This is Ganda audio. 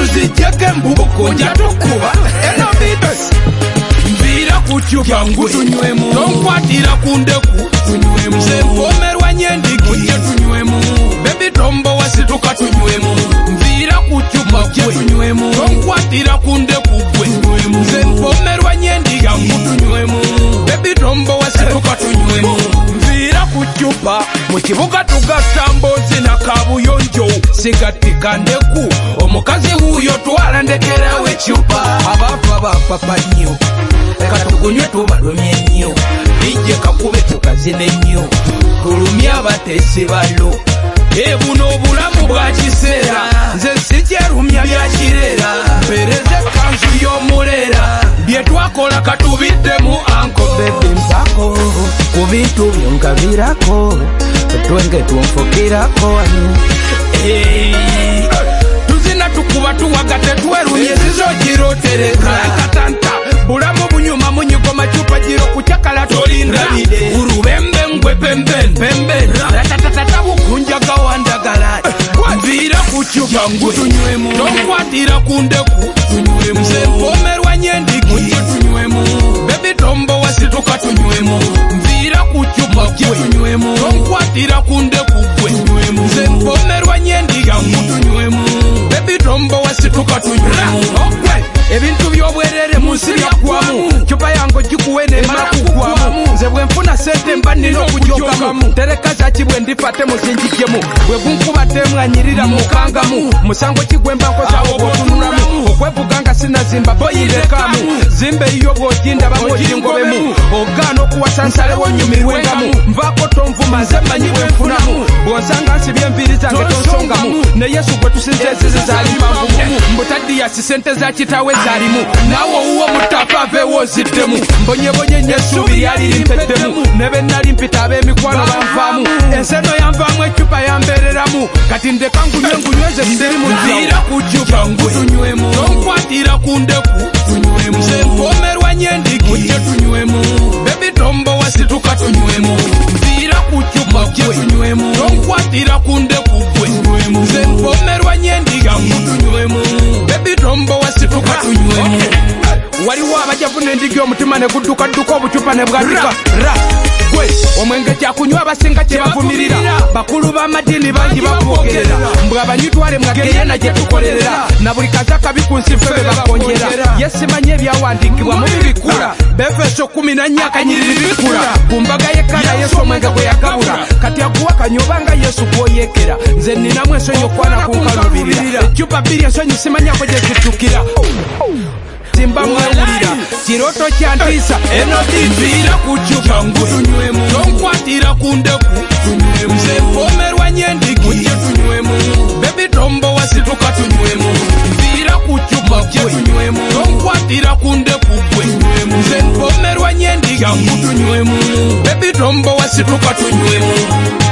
tuzijjeko embubuko nja tukuba eno bits nviira ku cupa ngu tunywemu tonkwatira ku ndeku tunywemu nze mpomerwa nyendigi ojje tunywemu bebi tombo wasituka tunywemu nviira ku cupa ojje tunywemu tonkwatira ku ndeku gwe nze mpomerwa nyendiga ngu tunywemu bebi tombo wasituka tunywemu nviira ku cupa mu kibuga tugasa Mboozi na Kabuyonjo sigatika ndeku omukazi huyo twala ndekerawo ecupa abafa bapapa nnyo katugunywe tubalumye nnyo ijje kakube tukazine nnyo tulumye abatesi balo buno obulamu bwa kiseera nze sikyerumya bya kireera mpereze kanzu y'omuleera bye twakola katubiddemu anko bebe mpako ku bintu byonkavirako twenge tunfukirako tuzina tukuba tuwagate twerumye zizogirotereka katanta bulamu bunyuma munyigo macupa giro kucakala tolindabide urubembe ngwe pemben ratatatata bukunjaga wandagala nviira ku cupa ngu tunywemu tonkwatira ku ndeku tunywemu nze mpomerwa nyendigi ojje tunywemu bebi tombo wasituka tunywemu nviira ku cupa ojje tunywemu tonkwatira ku ndeku gwe tunywemu nze mpomerwa nyendiga ngu tunywemu bebi tombo wasituka tunywemu ebintu by'obwerere mu nsi byaggwamu cupa yange gikuwe nemala kuggwamu nze bwe nfuna sente mba nnina okugyogamu tereka zaki bwe ndifate muzinjigyemu bwe gunkuba temwanyirira mukangamu musango kigwe mba nkozaawo bw'otunulamu okwevuga nga sinazimba boyirekamu zimba eyiyo bw'ogindaba ng'ogingobemu ogaana okuwasa nsalewo nyumirwengamu nvaako tonvuma nze mmanyi bwe nfunamu bw'onsanga nsibye enviiri zange tonsongamu ne yesu gwe tusinzeezize zaali mpanvumu mbutadiyasi sente za kitaawe zalimu nawe owuwo mutafa aveewo ziddemu mbonyebonye nyesuubi lyali limpeddemu ne be nnali mpita ab'emikwano banvaamu enseno yanvaamu ecupa yambeereramu kati ndeka ngunyweze siri mu nviira ku cupa ngu tunywemu tonkwatira ku ndeku tunywemu nze mpomerwa nyendigi ojje tunywemu bebi tombo wasituka tunywemu nviira ku cupa ojje tunywemu tonkwatira ku ndeku gwe nze mpomerwa nyendiga ngu tunywemu bebi tombo wasituka tunywemu waliwo abajavu n'endigi omutima ne gudduka obucupa ne bwadduka gwe omwenge kyakunywa abasinga kye bavumirira bakulu b'amadiini bangi bakwogerera mbwe abanyitwale mwageyena gye tukolerera na buli kaza kabi ku nsi ffe be bakongera yesimanye ebyawandiikibwa mu bibikula Befeso 14 akanyiriri bikula ku mbaga y'ekana Yesu omwenge gwe yagabula kati akuwakanya obanga Yesu gw'oyekera nze nninamu ensonyi okwana ku nkalubirira ecupa bbiri ensonyi simanyako gye zitukira simba mwewulira kiroto kyantiisa eno nviira ku cupa ngu tunywemu tonkwatira ku ndeku tunywemu nze mpomerwa nyendigi ojje tunywemu bebi tombo wasituka tunywemu nviira ku cupa ojje tunywemu tonkwatira ku ndeku gwe nze mpomerwa nyendiga ngu tunywemu bebi tombo wasituka tunywemu